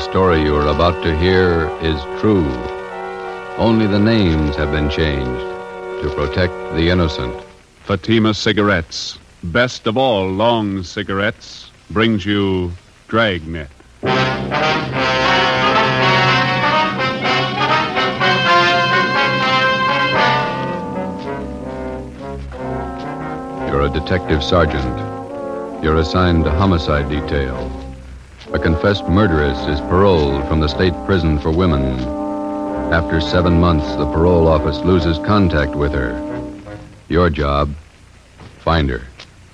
story you are about to hear is true. Only the names have been changed to protect the innocent. Fatima Cigarettes, best of all long cigarettes, brings you Dragnet. You're a detective sergeant. You're assigned to homicide detail. A confessed murderess is paroled from the state prison for women. After 7 months, the parole office loses contact with her. Your job, find her.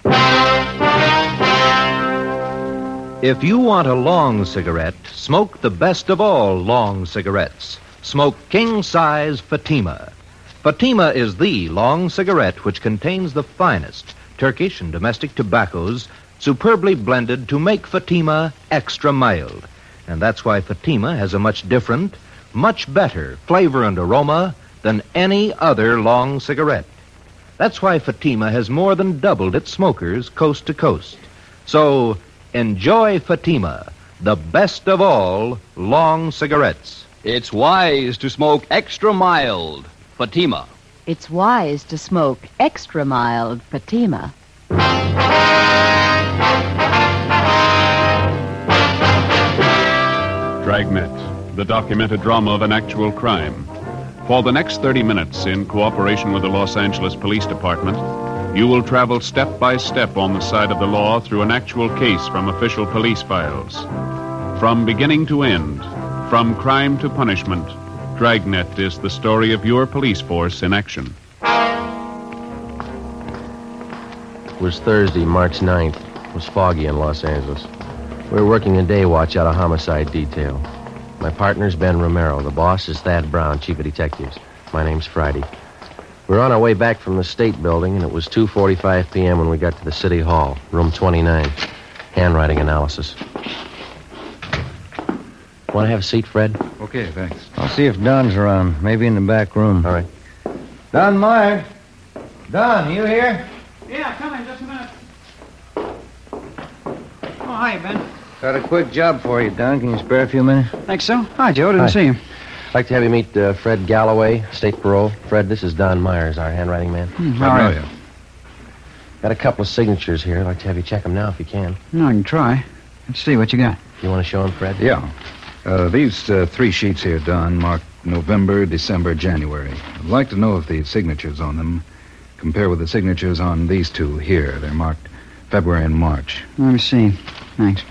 If you want a long cigarette, smoke the best of all long cigarettes. Smoke king-size Fatima. Fatima is the long cigarette which contains the finest Turkish and domestic tobaccos superbly blended to make Fatima extra mild. And that's why Fatima has a much different, much better flavor and aroma than any other long cigarette. That's why Fatima has more than doubled its smokers coast to coast. So, enjoy Fatima, the best of all long cigarettes. It's wise to smoke extra mild Fatima. It's wise to smoke extra mild Fatima. Dragnet, the documented drama of an actual crime. For the next 30 minutes, in cooperation with the Los Angeles Police Department, you will travel step by step on the side of the law through an actual case from official police files. From beginning to end, from crime to punishment, Dragnet is the story of your police force in action. It was Thursday, March 9th. It was foggy in Los Angeles. We were working a day watch out of homicide detail. My partner's Ben Romero. The boss is Thad Brown, chief of detectives. My name's Friday. We were on our way back from the state building, and it was 2:45 p.m. when we got to the city hall, room 29. Handwriting analysis. Want to have a seat, Fred? Okay, thanks. I'll see if Don's around. Maybe in the back room. All right. Don Myers. Don, you here? Yeah, come in just a minute. Oh, hi, Ben. Got a quick job for you, Don. Can you spare a few minutes? Think so? Hi, Joe. Didn't Hi. see you. I'd like to have you meet Fred Galloway, state parole. Fred, this is Don Myers, our handwriting man. All right. Got a couple of signatures here. I'd like to have you check them now if you can. No, I can try. Let's see what you got. You want to show them, Fred? Yeah. These 3 sheets here, Don, marked November, December, January. I'd like to know if the signatures on them compare with the signatures on these 2 here. They're marked February and March. Let me see. Thanks.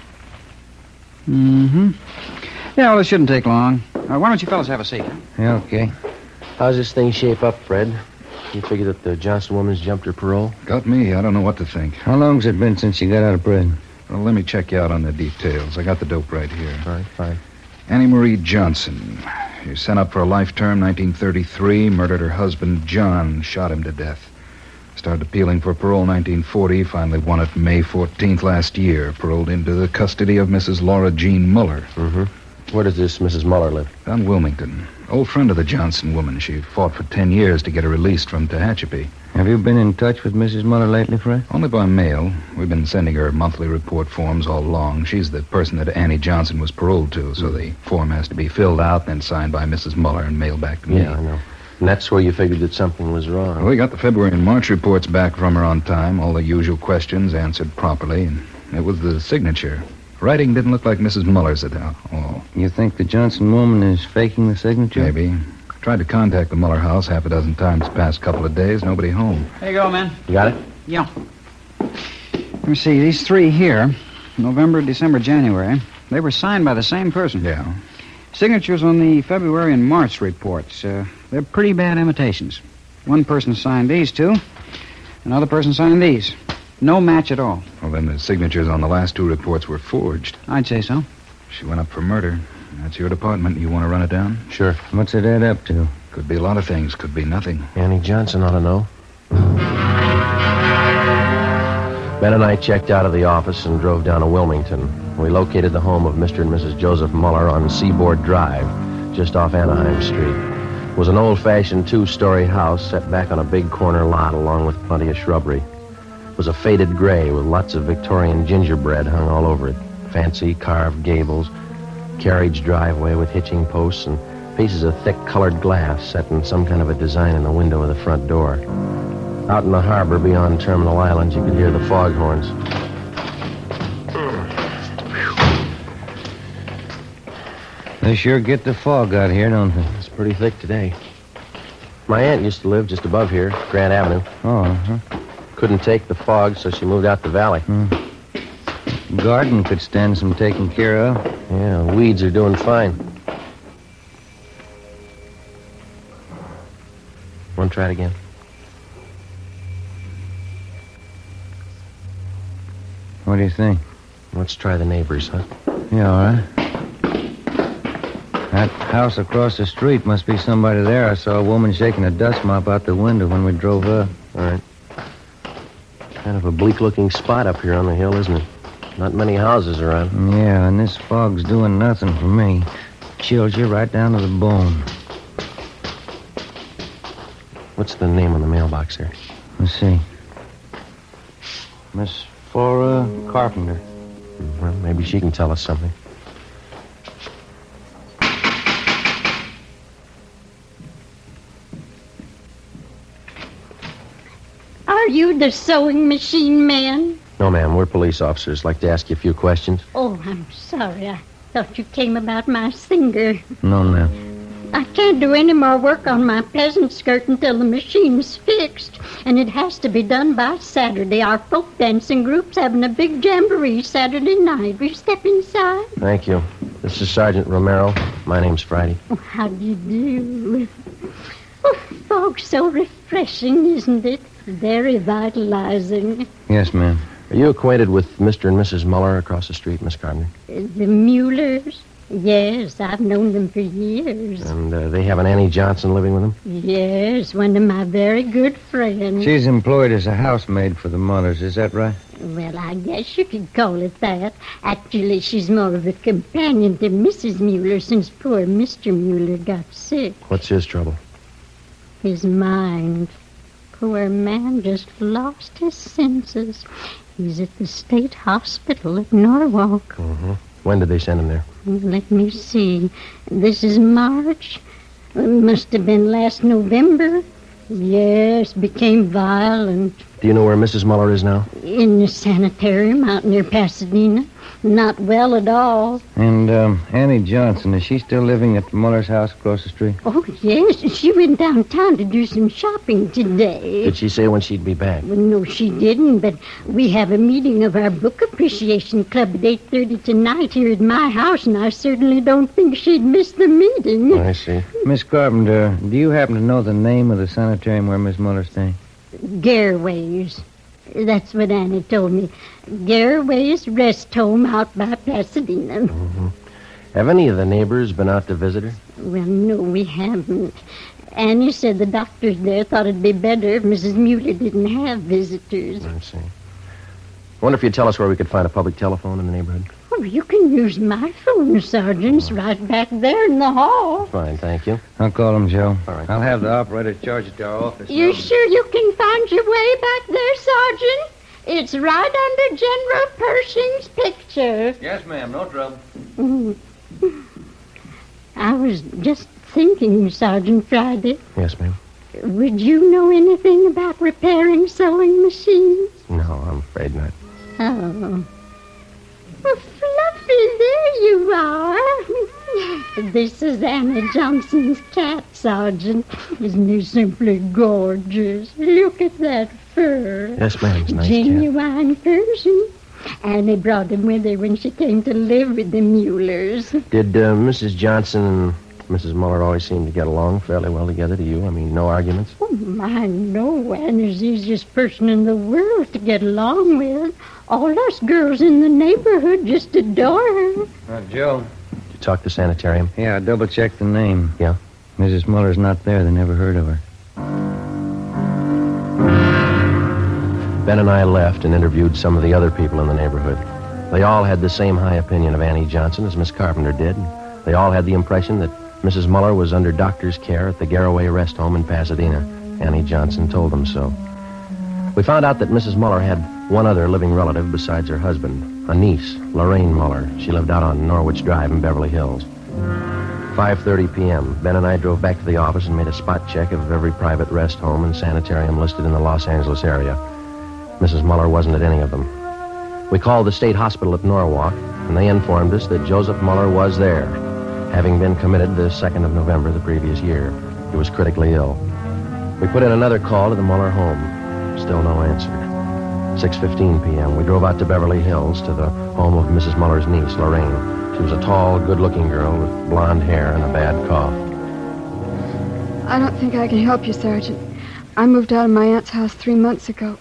Mm-hmm. Yeah, well, it shouldn't take long. Why don't you fellas have a seat? Yeah, okay. How's this thing shape up, Fred? You figure that the Johnson woman's jumped her parole? Got me. I don't know what to think. How long's it been since you got out of prison? Well, let me check you out on the details. I got the dope right here. All right, fine. Annie Marie Johnson. She was sent up for a life term, 1933, murdered her husband, John, shot him to death. Started appealing for parole 1940, finally won it May 14th last year, paroled into the custody of Mrs. Laura Jean Muller. Mm-hmm. Where does this Mrs. Muller live? Down Wilmington. Old friend of the Johnson woman. She fought for 10 years to get her released from Tehachapi. Have you been in touch with Mrs. Muller lately, Fred? Only by mail. We've been sending her monthly report forms all along. She's the person that Annie Johnson was paroled to, so the form has to be filled out, then signed by Mrs. Muller and mailed back to me. Yeah, I know. And that's where you figured that something was wrong. Well, we got the February and March reports back from her on time, all the usual questions answered properly, and it was the signature. Writing didn't look like Mrs. Muller's at all. You think the Johnson woman is faking the signature? Maybe. Tried to contact the Muller house half a dozen times the past couple of days. Nobody home. There you go, man. You got it? Yeah. Let me see. These 3 here, November, December, January, they were signed by the same person. Yeah. Signatures on the February and March reports. They're pretty bad imitations. One person signed these 2. Another person signed these. No match at all. Well, then the signatures on the last 2 reports were forged. I'd say so. She went up for murder. That's your department. You want to run it down? Sure. What's it add up to? Could be a lot of things. Could be nothing. Annie Johnson ought to know. Ben and I checked out of the office and drove down to Wilmington. We located the home of Mr. and Mrs. Joseph Muller on Seaboard Drive, just off Anaheim Street. It was an old-fashioned 2-story house set back on a big corner lot along with plenty of shrubbery. It was a faded gray with lots of Victorian gingerbread hung all over it. Fancy carved gables. carriage driveway with hitching posts and pieces of thick colored glass set in some kind of a design in the window of the front door. Out in the harbor beyond Terminal Island, you could hear the foghorns. They sure get the fog out here, don't they? It's pretty thick today. My aunt used to live just above here, Grant Avenue. Oh, uh-huh. Couldn't take the fog, so she moved out the valley. Garden could stand some taking care of. Yeah, weeds are doing fine. Want to try it again? What do you think? Let's try the neighbors, huh? Yeah, all right. That house across the street must be somebody there. I saw a woman shaking a dust mop out the window when we drove up. All right. Kind of a bleak-looking spot up here on the hill, isn't it? Not many houses around. Yeah, and this fog's doing nothing for me. Chills you right down to the bone. What's the name on the mailbox here? Let's see. Miss Flora Carpenter. Well, maybe she can tell us something. Are you the sewing machine man? No, ma'am. We're police officers. Like to ask you a few questions. Oh, I'm sorry. I thought you came about my singer. No, ma'am. I can't do any more work on my peasant skirt until the machine's fixed. And it has to be done by Saturday. Our folk dancing group's having a big jamboree Saturday night. Will you step inside? Thank you. This is Sergeant Romero. My name's Friday. Oh, how do you do? Oh, fog's so refreshing, isn't it? Very vitalizing. Yes, ma'am. Are you acquainted with Mr. and Mrs. Muller across the street, Miss Carpenter? The Muellers? Yes, I've known them for years. And they have an Annie Johnson living with them? Yes, one of my very good friends. She's employed as a housemaid for the Mullers, is that right? Well, I guess you could call it that. Actually, she's more of a companion to Mrs. Mueller since poor Mr. Mueller got sick. What's his trouble? His mind. Poor man just lost his senses. He's at the state hospital at Norwalk. Mm-hmm. When did they send him there? Let me see. This is March. It must have been last November. Yes, became violent. Do you know where Mrs. Muller is now? In the sanitarium out near Pasadena. Not well at all. And Annie Johnson, is she still living at the Muller's house across the street? Oh, yes. She went downtown to do some shopping today. Did she say when she'd be back? Well, no, she didn't, but we have a meeting of our book appreciation club at 8:30 tonight here at my house, and I certainly don't think she'd miss the meeting. I see. Miss Carpenter, do you happen to know the name of the sanitarium where Miss Muller's staying? Garraway's. That's what Annie told me. Garraway's Rest Home out by Pasadena. Mm-hmm. Have any of the neighbors been out to visit her? Well, no, we haven't. Annie said the doctors there thought it'd be better if Mrs. Mueller didn't have visitors. I see. Wonder if you'd tell us where we could find a public telephone in the neighborhood. Oh, you can use my phone, Sergeant. It's right back there in the hall. Fine, thank you. I'll call him, Joe. All right. I'll have the operator charge it to our office. You sure you can find your way back there, Sergeant? It's right under General Pershing's picture. Yes, ma'am. No trouble. I was just thinking, Sergeant Friday. Yes, ma'am. Would you know anything about repairing sewing machines? No, I'm afraid not. Oh. Well, Fluffy, there you are. This is Annie Johnson's cat, Sergeant. Isn't he simply gorgeous? Look at that fur. Yes, ma'am. It's a nice Genuine Persian. Annie brought him with her when she came to live with the Muellers. Did Mrs. Johnson and Mrs. Muller always seem to get along fairly well together to you? I mean, no arguments? Oh, my, no. Annie's the easiest person in the world to get along with. All us girls in the neighborhood just adore her. Joe. Did you talk to sanitarium? Yeah, I double-checked the name. Yeah? Mrs. Muller's not there. They never heard of her. Ben and I left and interviewed some of the other people in the neighborhood. They all had the same high opinion of Annie Johnson as Miss Carpenter did. They all had the impression that Mrs. Muller was under doctor's care at the Garraway Rest Home in Pasadena. Annie Johnson told them so. We found out that Mrs. Muller had One other living relative besides her husband, a niece, Lorraine Muller. She lived out on Norwich Drive in Beverly Hills. 5:30 p.m. Ben and I drove back to the office and made a spot check of every private rest home and sanitarium listed in the Los Angeles area. Mrs. Muller wasn't at any of them. We called the state hospital at Norwalk, and they informed us that Joseph Muller was there, having been committed the 2nd of November the previous year. He was critically ill. We put in another call to the Muller home. Still no answer. 6:15 p.m. We drove out to Beverly Hills to the home of Mrs. Muller's niece, Lorraine. She was a tall, good-looking girl with blonde hair and a bad cough. I don't think I can help you, Sergeant. I moved out of my aunt's house 3 months ago.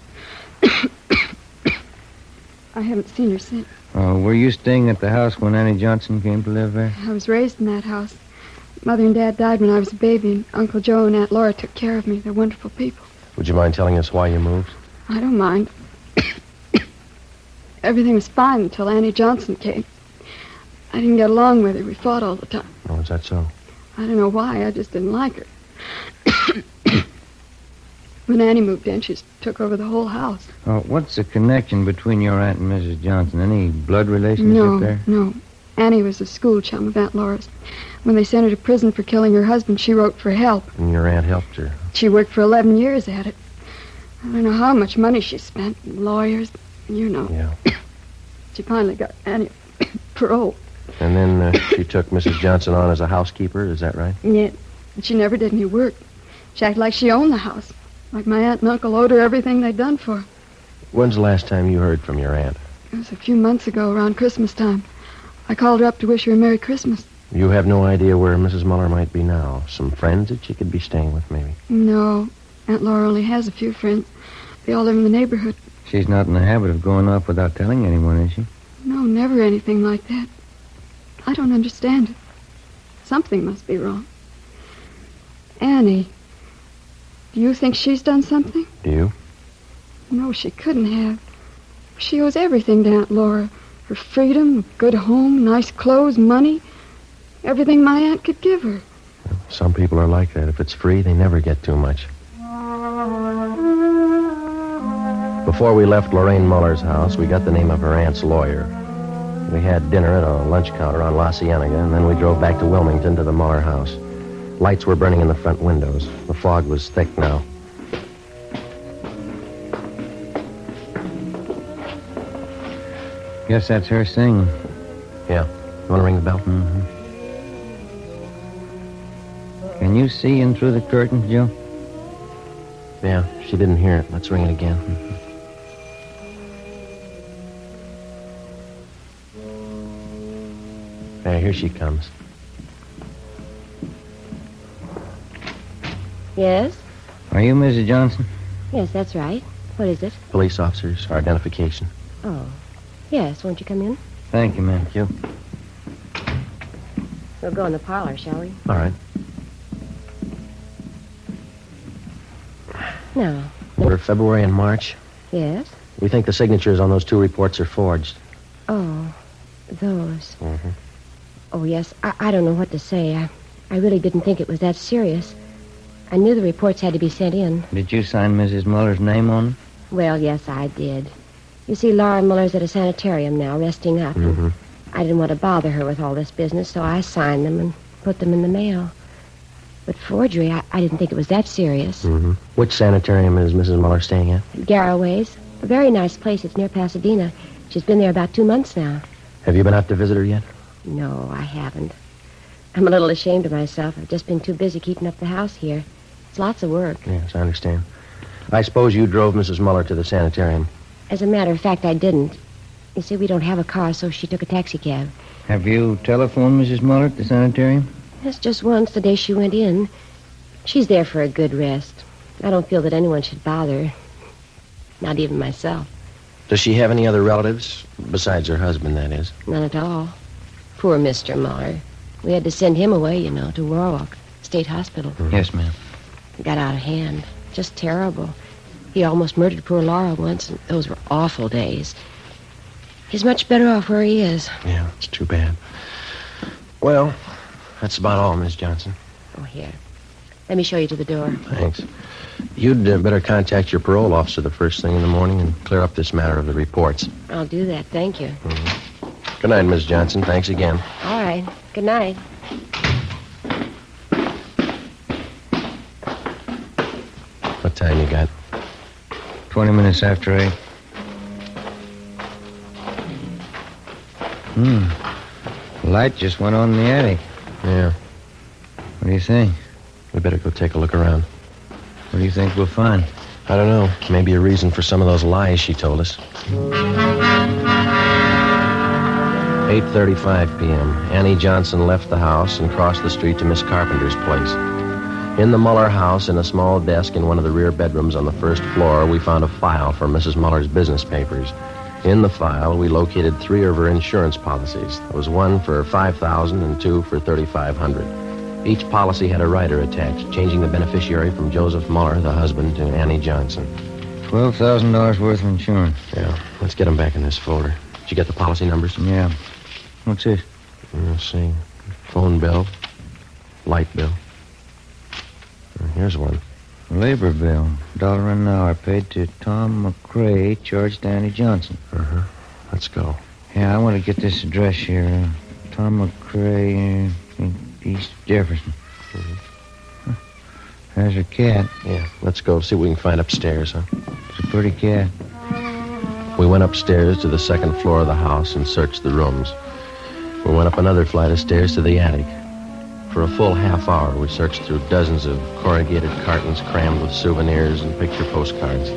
I haven't seen her since. Oh, were you staying at the house when Annie Johnson came to live there? I was raised in that house. Mother and Dad died when I was a baby, and Uncle Joe and Aunt Laura took care of me. They're wonderful people. Would you mind telling us why you moved? I don't mind. Everything was fine until Annie Johnson came. I didn't get along with her. We fought all the time. Oh, is that so? I don't know why. I just didn't like her. When Annie moved in, she took over the whole house. Oh, what's the connection between your aunt and Mrs. Johnson? Any blood relationship there? No. Annie was a school chum of Aunt Laura's. When they sent her to prison for killing her husband, she wrote for help. And your aunt helped her? She worked for 11 years at it. I don't know how much money she spent. Lawyers, you know. Yeah. She finally got Annie parole. And then she took Mrs. Johnson on as a housekeeper, is that right? Yeah. And she never did any work. She acted like she owned the house. Like my aunt and uncle owed her everything they'd done for her. When's the last time you heard from your aunt? It was a few months ago, around Christmas time. I called her up to wish her a Merry Christmas. You have no idea where Mrs. Muller might be now? Some friends that she could be staying with, maybe? No. Aunt Laura only has a few friends. They all live in the neighborhood. She's not in the habit of going off without telling anyone, is she? No, never anything like that. I don't understand it. Something must be wrong. Annie, do you think she's done something? Do you? No, she couldn't have. She owes everything to Aunt Laura. Her freedom, a good home, nice clothes, money. Everything my aunt could give her. Some people are like that. If it's free, they never get too much. Before we left Lorraine Muller's house, we got the name of her aunt's lawyer. We had dinner at a lunch counter on La Cienega, and then we drove back to Wilmington to the Muller house. Lights were burning in the front windows. The fog was thick now. Guess that's her singing. Yeah. You want to ring the bell? Mm-hmm. Can you see in through the curtains, Joe? Yeah, she didn't hear it. Let's ring it again. Hey, here she comes. Yes? Are you Mrs. Johnson? Yes, that's right. What is it? Police officers, our identification. Oh. Yes, won't you come in? Thank you, ma'am. Thank you. We'll go in the parlor, shall we? All right. No. For February and March, Yes? we think the signatures on those two reports are forged. Oh, those. Mm-hmm. Oh, yes. I don't know what to say. I really didn't think it was that serious. I knew the reports had to be sent in. Did you sign Mrs. Muller's name on them? Well, yes, I did. You see, Laura Muller's at a sanitarium now, resting up. Mm-hmm. I didn't want to bother her with all this business, so I signed them and put them in the mail. But forgery, I didn't think it was that serious. Mm-hmm. Which sanitarium is Mrs. Muller staying at? Garraway's. A very nice place. It's near Pasadena. She's been there about 2 months now. Have you been out to visit her yet? No, I haven't. I'm a little ashamed of myself. I've just been too busy keeping up the house here. It's lots of work. Yes, I understand. I suppose you drove Mrs. Muller to the sanitarium. As a matter of fact, I didn't. You see, we don't have a car, so she took a taxicab. Have you telephoned Mrs. Muller at the sanitarium? Yes, just once, the day she went in. She's there for a good rest. I don't feel that anyone should bother her. Not even myself. Does she have any other relatives? Besides her husband, that is. None at all. Poor Mr. Muller. We had to send him away, you know, to Warwick State Hospital. Mm-hmm. Yes, ma'am. It got out of hand. Just terrible. He almost murdered poor Laura once, and those were awful days. He's much better off where he is. Yeah, it's too bad. Well, that's about all, Miss Johnson. Oh, here. Let me show you to the door. Thanks. You'd better contact your parole officer the first thing in the morning and clear up this matter of the reports. I'll do that. Thank you. Mm-hmm. Good night, Miss Johnson. Thanks again. All right. Good night. What time you got? 20 minutes after 8. Light just went on in the attic. Yeah. What do you think? We better go take a look around. What do you think we'll find? I don't know. Maybe a reason for some of those lies she told us. 8:35 p.m. Annie Johnson left the house and crossed the street to Miss Carpenter's place. In the Muller house, in a small desk in one of the rear bedrooms on the first floor, we found a file for Mrs. Muller's business papers. In the file, we located 3 of her insurance policies. There was one for $5,000 and 2 for $3,500. Each policy had a rider attached, changing the beneficiary from Joseph Muller, the husband, to Annie Johnson. $12,000 worth of insurance. Yeah, let's get them back in this folder. Did you get the policy numbers? Yeah. What's this? Let's see. Phone bill. Light bill. Here's one. Labor bill. $1 an hour paid to Tom McCrae, charged to Annie Johnson. Uh-huh. Let's go. Yeah, I want to get this address here. Tom McCrae, East Jefferson. Mm-hmm. There's her cat. Yeah, let's go see what we can find upstairs, huh? It's a pretty cat. We went upstairs to the second floor of the house and searched the rooms. We went up another flight of stairs to the attic. For a full half hour, we searched through dozens of corrugated cartons crammed with souvenirs and picture postcards.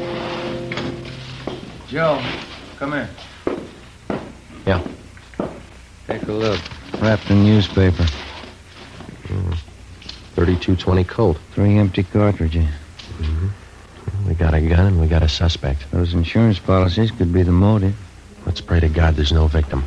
Joe, come here. Yeah. Take a look. Wrapped in newspaper. 3220 Colt. 3 empty cartridges. Mm-hmm. We got a gun and we got a suspect. Those insurance policies could be the motive. Let's pray to God there's no victim.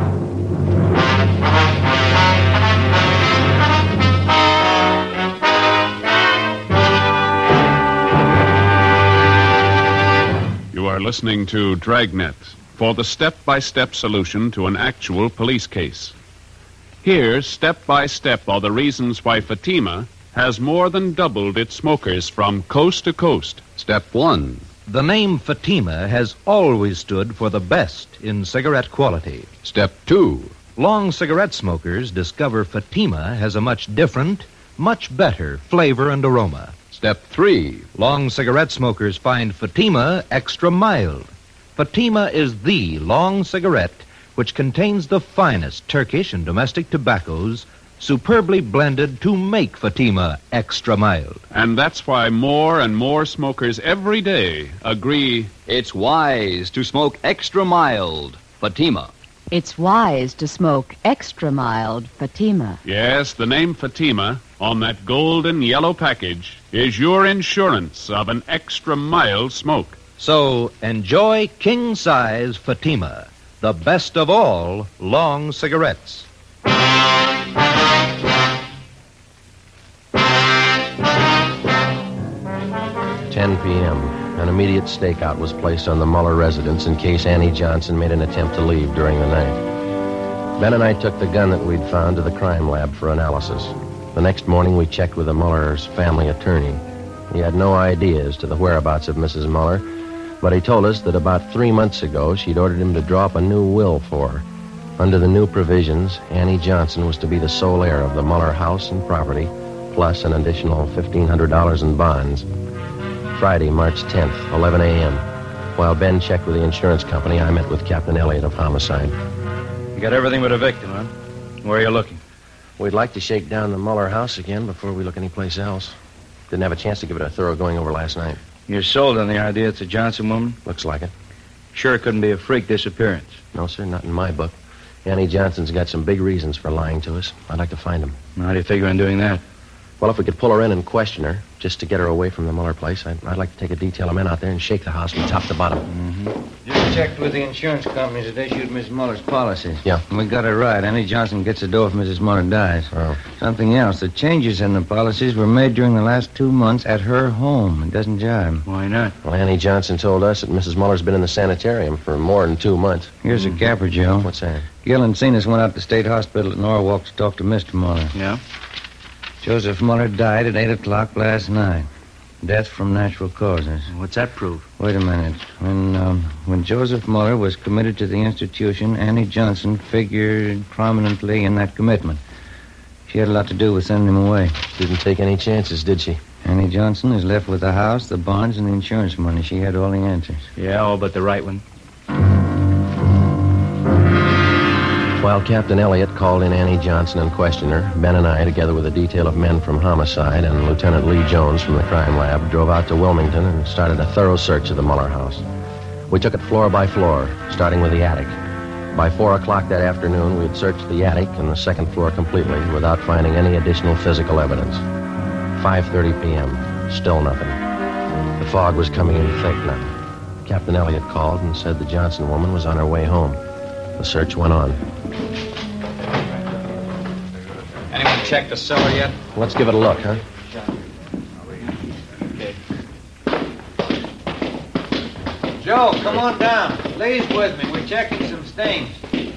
You are listening to Dragnet for the step-by-step solution to an actual police case. Here, step by step, are the reasons why Fatima has more than doubled its smokers from coast to coast. Step 1. The name Fatima has always stood for the best in cigarette quality. Step 2. Long cigarette smokers discover Fatima has a much different, much better flavor and aroma. Step 3. Long cigarette smokers find Fatima extra mild. Fatima is the long cigarette which contains the finest Turkish and domestic tobaccos superbly blended to make Fatima extra mild. And that's why more and more smokers every day agree it's wise to smoke extra mild Fatima. It's wise to smoke extra mild Fatima. Yes, the name Fatima on that golden yellow package is your insurance of an extra mild smoke. So enjoy king-size Fatima, the best of all long cigarettes. 10 p.m. An immediate stakeout was placed on the Muller residence in case Annie Johnson made an attempt to leave during the night. Ben and I took the gun that we'd found to the crime lab for analysis. The next morning, we checked with the Muller's family attorney. He had no idea as to the whereabouts of Mrs. Muller, but he told us that about 3 months ago, she'd ordered him to draw up a new will for her. Under the new provisions, Annie Johnson was to be the sole heir of the Muller house and property, plus an additional $1,500 in bonds. Friday, March 10th, 11 a.m. While Ben checked with the insurance company, I met with Captain Elliott of Homicide. You got everything but a victim, huh? Where are you looking? We'd like to shake down the Muller house again before we look anyplace else. Didn't have a chance to give it a thorough going over last night. You're sold on the idea it's a Johnson woman? Looks like it. Sure it couldn't be a freak disappearance? No, sir, not in my book. Annie Johnson's got some big reasons for lying to us. I'd like to find them. How do you figure on doing that? Well, if we could pull her in and question her, just to get her away from the Muller place, I'd like to take a detail of men out there and shake the house from top to bottom. Mm-hmm. Just checked with the insurance companies that issued Miss Muller's policies. Yeah. And we got it right. Annie Johnson gets the dough if Mrs. Muller dies. Oh. Something else. The changes in the policies were made during the last 2 months at her home. It doesn't jive. Why not? Well, Annie Johnson told us that Mrs. Muller's been in the sanitarium for more than 2 months. Here's a capper, Joe. What's that? Gil and Cenas went out to State Hospital at Norwalk to talk to Mr. Muller. Yeah? Joseph Muller died at 8 o'clock last night. Death from natural causes. What's that prove? Wait a minute. When Joseph Muller was committed to the institution, Annie Johnson figured prominently in that commitment. She had a lot to do with sending him away. Didn't take any chances, did she? Annie Johnson is left with the house, the bonds, and the insurance money. She had all the answers. Yeah, all but the right one. While Captain Elliott called in Annie Johnson and questioned her, Ben and I, together with a detail of men from Homicide and Lieutenant Lee Jones from the crime lab, drove out to Wilmington and started a thorough search of the Muller house. We took it floor by floor, starting with the attic. By 4 o'clock that afternoon, we had searched the attic and the second floor completely without finding any additional physical evidence. 5:30 p.m., still nothing. The fog was coming in thick now. Captain Elliott called and said the Johnson woman was on her way home. The search went on. Anyone checked the cellar yet? Let's give it a look, huh? Okay. Joe, come on down. Lee's with me. We're checking some stains.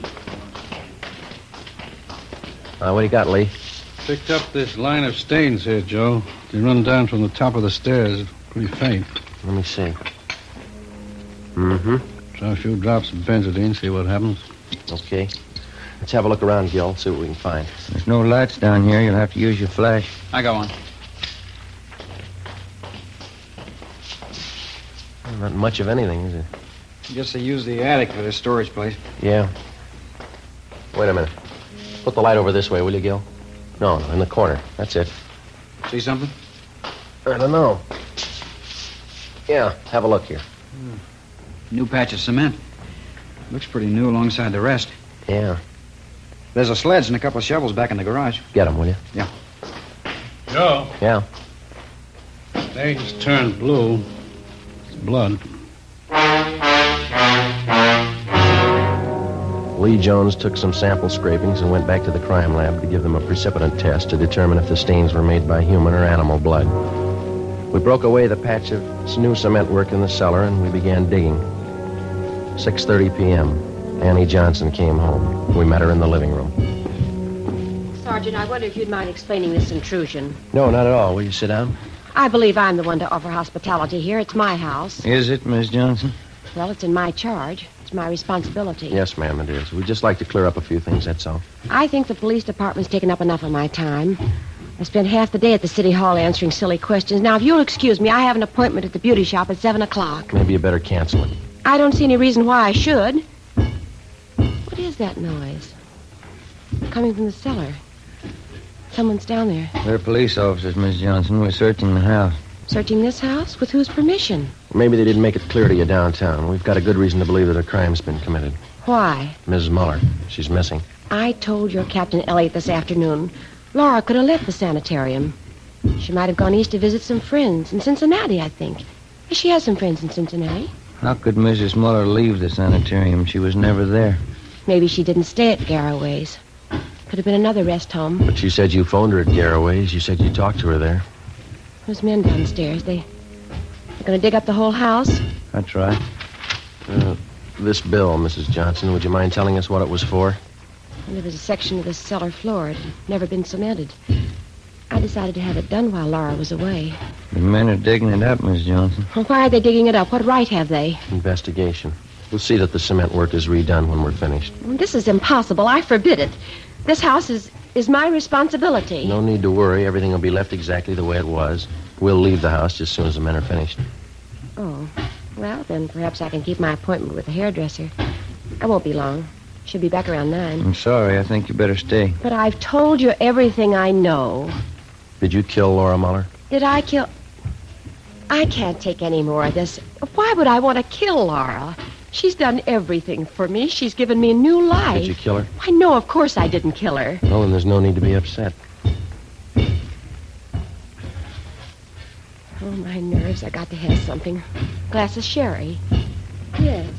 What do you got, Lee? Picked up this line of stains here, Joe. They run down from the top of the stairs. Pretty faint. Let me see. Mm-hmm. Try a few drops of benzodine, see what happens. Okay. Let's have a look around, Gil, see what we can find. There's no lights down here. You'll have to use your flash. I got one. Well, not much of anything, is it? Guess they use the attic for their storage place. Yeah. Wait a minute. Put the light over this way, will you, Gil? No, in the corner. That's it. See something? I don't know. Yeah, have a look here. New patch of cement. Looks pretty new alongside the rest. Yeah. There's a sledge and a couple of shovels back in the garage. Get them, will you? Yeah. Joe. Yeah. Stains turned blue. It's blood. Lee Jones took some sample scrapings and went back to the crime lab to give them a precipitant test to determine if the stains were made by human or animal blood. We broke away the patch of new cement work in the cellar and we began digging. 6:30 p.m. Annie Johnson came home. We met her in the living room. Sergeant, I wonder if you'd mind explaining this intrusion. No, not at all. Will you sit down? I believe I'm the one to offer hospitality here. It's my house. Is it, Miss Johnson? Well, it's in my charge. It's my responsibility. Yes, ma'am, it is. We'd just like to clear up a few things, that's all. I think the police department's taken up enough of my time. I spent half the day at the city hall answering silly questions. Now, if you'll excuse me, I have an appointment at the beauty shop at 7 o'clock. Maybe you better cancel it. I don't see any reason why I should. What is that noise? Coming from the cellar. Someone's down there. We're police officers, Miss Johnson. We're searching the house. Searching this house? With whose permission? Maybe they didn't make it clear to you downtown. We've got a good reason to believe that a crime's been committed. Why? Mrs. Muller. She's missing. I told your Captain Elliott this afternoon. Laura could have left the sanitarium. She might have gone east to visit some friends in Cincinnati, I think. She has some friends in Cincinnati. How could Mrs. Muller leave the sanitarium? She was never there. Maybe she didn't stay at Garraway's. Could have been another rest home. But you said you phoned her at Garraway's. You said you talked to her there. Those men downstairs, they're going to dig up the whole house? That's right. This bill, Mrs. Johnson, would you mind telling us what it was for? Well, there was a section of the cellar floor. It had never been cemented. I decided to have it done while Laura was away. The men are digging it up, Miss Johnson. Well, why are they digging it up? What right have they? Investigation. We'll see that the cement work is redone when we're finished. Well, this is impossible. I forbid it. This house is my responsibility. No need to worry. Everything will be left exactly the way it was. We'll leave the house just as soon as the men are finished. Oh. Well, then perhaps I can keep my appointment with the hairdresser. I won't be long. Should be back around 9. I'm sorry. I think you better stay. But I've told you everything I know. Did you kill Laura Muller? Did I kill... I can't take any more of this. Why would I want to kill Laura? She's done everything for me. She's given me a new life. Did you kill her? Why, no, of course I didn't kill her. Well, then there's no need to be upset. Oh, my nerves. I got to have something. Glass of sherry. Yes.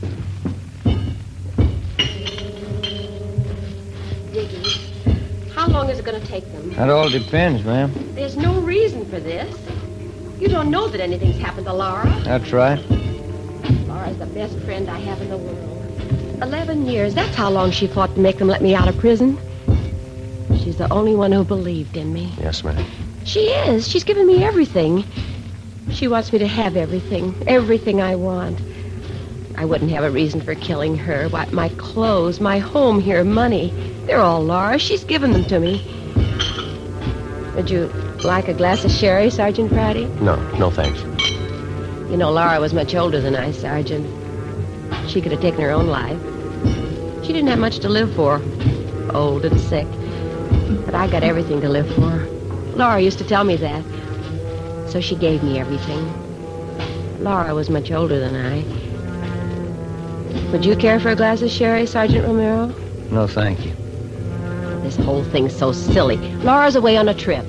Digging. How long is it going to take them? That all depends, ma'am. There's no reason for this. You don't know that anything's happened to Laura. That's right. Laura's the best friend I have in the world. 11 years. That's how long she fought to make them let me out of prison. She's the only one who believed in me. Yes, ma'am. She is. She's given me everything. She wants me to have everything. Everything I want. I wouldn't have a reason for killing her. Why, my clothes, my home here, money. They're all Laura. She's given them to me. Would you like a glass of sherry, Sergeant Pratty? No, thanks. You know, Laura was much older than I, Sergeant. She could have taken her own life. She didn't have much to live for. Old and sick. But I got everything to live for. Laura used to tell me that. So she gave me everything. Laura was much older than I. Would you care for a glass of sherry, Sergeant Romero? No, thank you. This whole thing's so silly. Laura's away on a trip.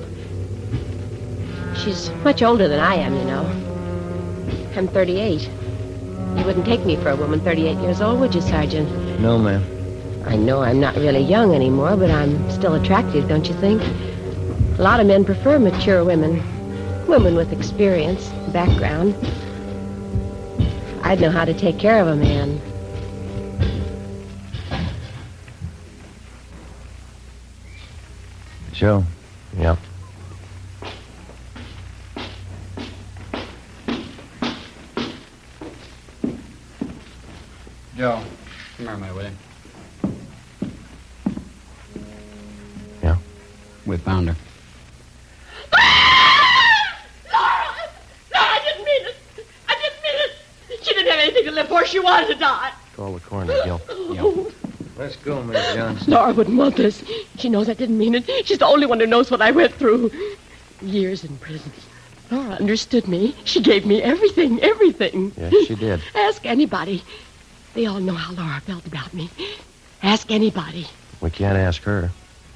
She's much older than I am, you know. I'm 38. You wouldn't take me for a woman 38 years old, would you, Sergeant? No, ma'am. I know I'm not really young anymore, but I'm still attractive, don't you think? A lot of men prefer mature women. Women with experience, background. I'd know how to take care of a man. Joe. Yeah. Joe, come here, my way. Yeah? We found her. To live for. She wanted to die. Call the coroner, Gil. Let's go, Miss Johnson. Laura wouldn't want this. She knows I didn't mean it. She's the only one who knows what I went through. Years in prison. Laura understood me. She gave me everything. Yes, she did. Ask anybody. They all know how Laura felt about me. Ask anybody. We can't ask her.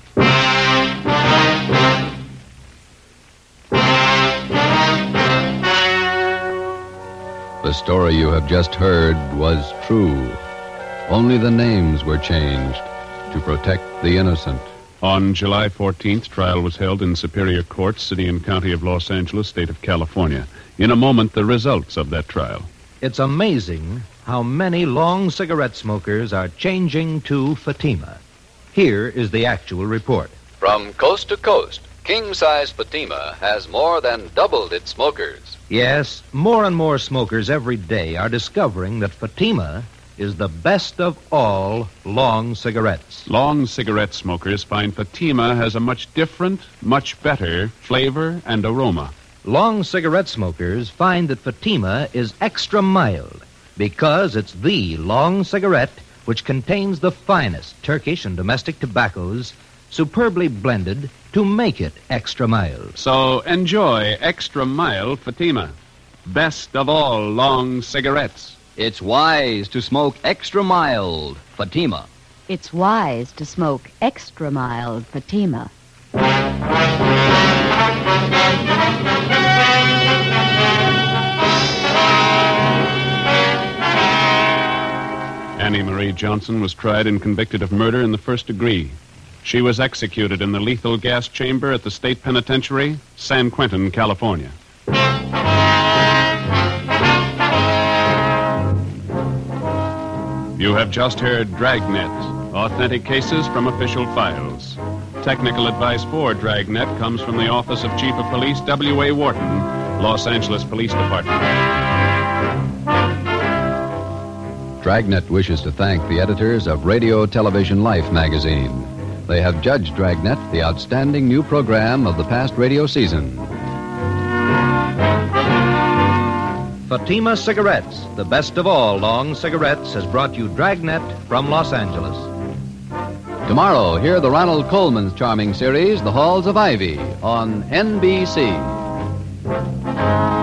The story you have just heard was true. Only the names were changed to protect the innocent. On July 14th, trial was held in Superior Court, City and County of Los Angeles, State of California. In a moment, the results of that trial. It's amazing how many long cigarette smokers are changing to Fatima. Here is the actual report. From coast to coast, king-size Fatima has more than doubled its smokers. Yes, more and more smokers every day are discovering that Fatima is the best of all long cigarettes. Long cigarette smokers find Fatima has a much different, much better flavor and aroma. Long cigarette smokers find that Fatima is extra mild because it's the long cigarette which contains the finest Turkish and domestic tobaccos superbly blended to make it extra mild. So enjoy extra mild Fatima. Best of all long cigarettes. It's wise to smoke extra mild Fatima. It's wise to smoke extra mild Fatima. Annie Marie Johnson was tried and convicted of murder in the first degree. She was executed in the lethal gas chamber at the state penitentiary, San Quentin, California. You have just heard Dragnet, authentic cases from official files. Technical advice for Dragnet comes from the Office of Chief of Police W.A. Wharton, Los Angeles Police Department. Dragnet wishes to thank the editors of Radio Television Life magazine. They have judged Dragnet the outstanding new program of the past radio season. Fatima Cigarettes, the best of all long cigarettes, has brought you Dragnet from Los Angeles. Tomorrow, hear the Ronald Colman's charming series, The Halls of Ivy, on NBC.